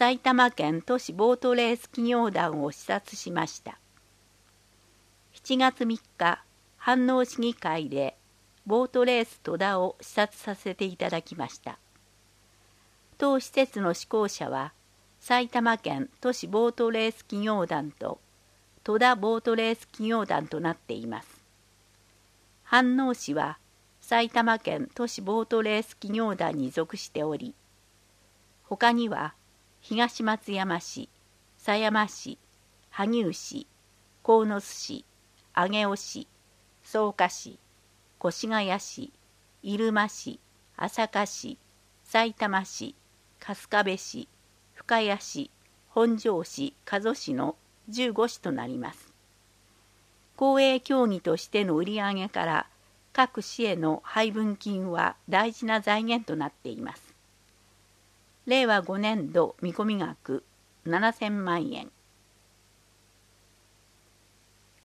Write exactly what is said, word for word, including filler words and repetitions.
埼玉県都市ボートレース企業団を視察しました。しちがつみっか、飯能市議会でボートレース戸田を視察させていただきました。当施設の施工者は、埼玉県都市ボートレース企業団と戸田ボートレース企業団となっています。飯能市は埼玉県都市ボートレース企業団に属しており、他には東松山市、狭山市、萩生市、鴻巣市、上尾市、草加市、越谷市、入間市、朝霞市、さいたま市、春日部市、深谷市、本庄市、加須市のじゅうご市となります。公営競技としての売上から各市への配分金は大事な財源となっています。れいわごねんど見込み額ななせんまんえん。